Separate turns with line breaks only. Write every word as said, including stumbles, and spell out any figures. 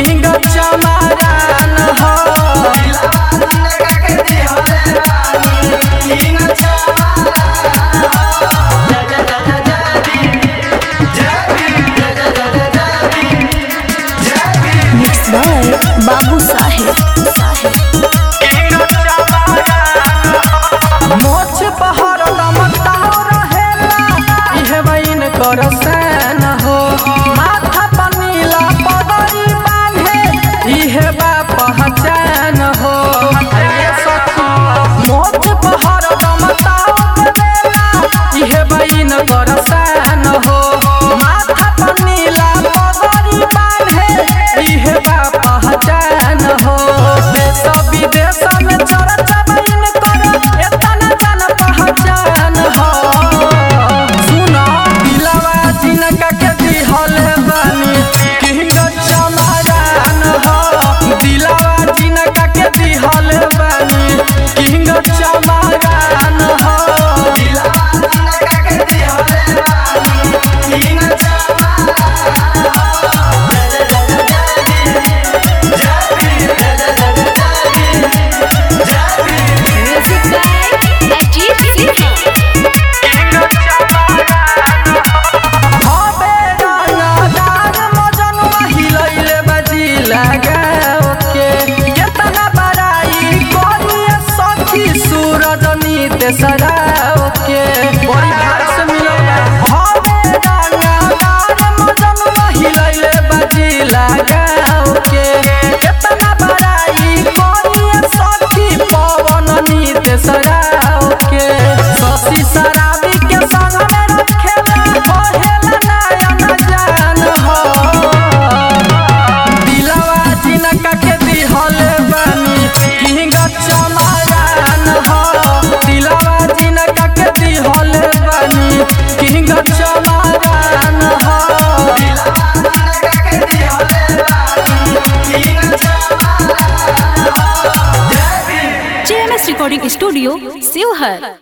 King चमारान हो
mix by बाबू साहेब
मोछ पहाड़ दमताओ रहेला इहे बइन कर सैन हो माथा पर नीला पगड़ी बांधे इहे बा पहचान हो ये सखी मोछ पहाड़ दमताओ रहेला इहे बइन कर सैन हो माथा पर नीला पगड़ी बांधे इहे बा पहचान हो देश विदेश में चर्चा बइन कर एतना जान पहचान हो सुनो दिलवा जिनका के दिहल बानी किंग चमारान हो दिलवा जिनका के दिहल बानी किंग चमारान हो दिलवा जिनका के दिहल बानी किंग चमारान हो
म्यूजिक बाय अजीत सिंह
हबे रंगदार मजनुआ हिलैले बजी लगाओ के केतना बड़ाई कोनिए सखी सूरज नीत सराओ के बड़ी भाग से मिलला हबे रंगदार मजनुआ हिलैले बजी लगाओ के केतना बड़ाई कोनिए सखी पवन नीत सराओ के शशि शराबी के संग में रखेला कहेला नयन जान हो दिलवा जिनका के दिहल बानी किंग चमारान हो दिलवा जिनका के दिहल बानी किंग चमारान हो दिलवा जिनका के दिहल बानी किंग चमारान हो
जेएमएस रिकॉर्डिंग स्टूडियो शिवहर।